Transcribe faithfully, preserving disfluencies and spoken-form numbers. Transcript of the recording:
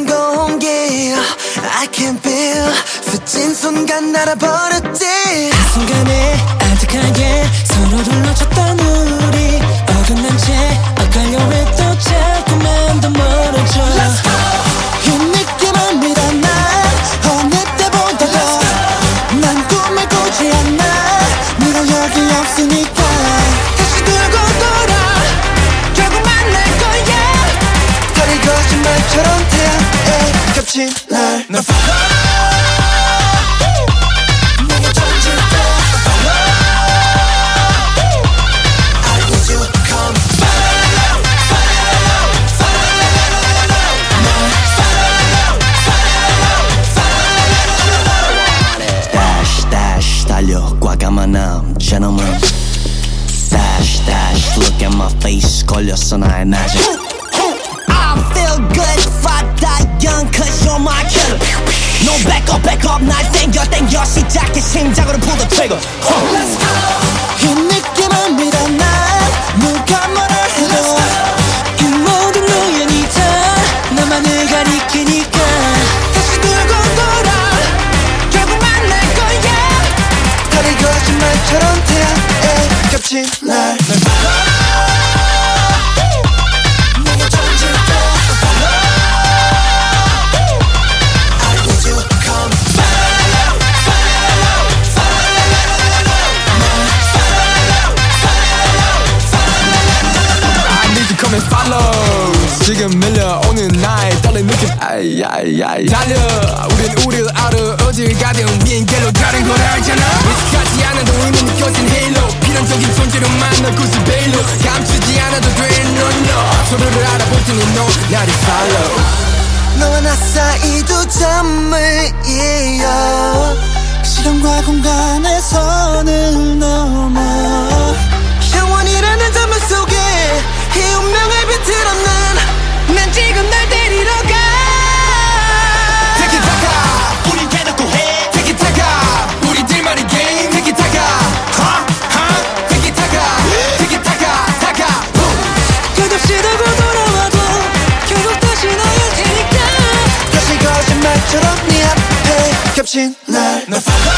온 공기 I can feel 스친 순간 날아버렸지. 그 순간에 아득하게 서로를 놓쳤던 우리 어긋난 채 엇갈려 왜 또 자꾸만 더 멀어져. Let's go. 이 느낌을 믿어 난 어느 때보다도 난 꿈을 꾸지 않아. 네가 여기 없으니까 다시 들고 돌아 결국 만날 거야. 다리 거짓말처럼 태양에 겹친 날 널 follow. 내가 던질 때 follow. I need you come follow follow follow 널 follow follow follow. Dash dash 달려 과감한 남 gentleman. Dash dash look at my face 걸렸어 나의 낮에. I feel good fada young cause you're my killer. No back up back up 날 땡겨 땡겨 시작해 심장으로 pull the trigger. Let's go. 이 느낌을 믿어 난 누가 뭐라 해도 이 모든 우연이다 나만을 가리키니까 다시 들고 돌아 결국 만날 거야. 다리 거짓말처럼 태양에 겹친 날 널 follow. 내가 던질 때 follow. I need you come follow follow follow 널 follow follow. I need you come and follow. 지금 밀려오는 나의 떨린 느낌 아이 아이 아이 달려. 우린 우릴 알아 어딜 가든 비행 길로 다른 걸 알잖아. 의식하지 않아도 이미 느껴진 헤일로 필연적인 존재로만 널 굳이 베일로 감추지 않아도 돼. No no 서로를 알아볼 테니 너 나를 follow. 너와 나 사이 두 점을 이어 시간과 공간의 선을 넘어 영원이라는 점을 속에 이 운명을 비틀어 난 난 지금 날 데리러 가. 티키타카 우린 대놓고 해. 티키타카 우리들만의 게임. 티키타카 하하 티키타카 티키타카 타카 끝없이 돌고 돌아와도 결국 다시 너일 테니까. 다시 거짓말처럼 네 앞에 겹친 날 널 follow.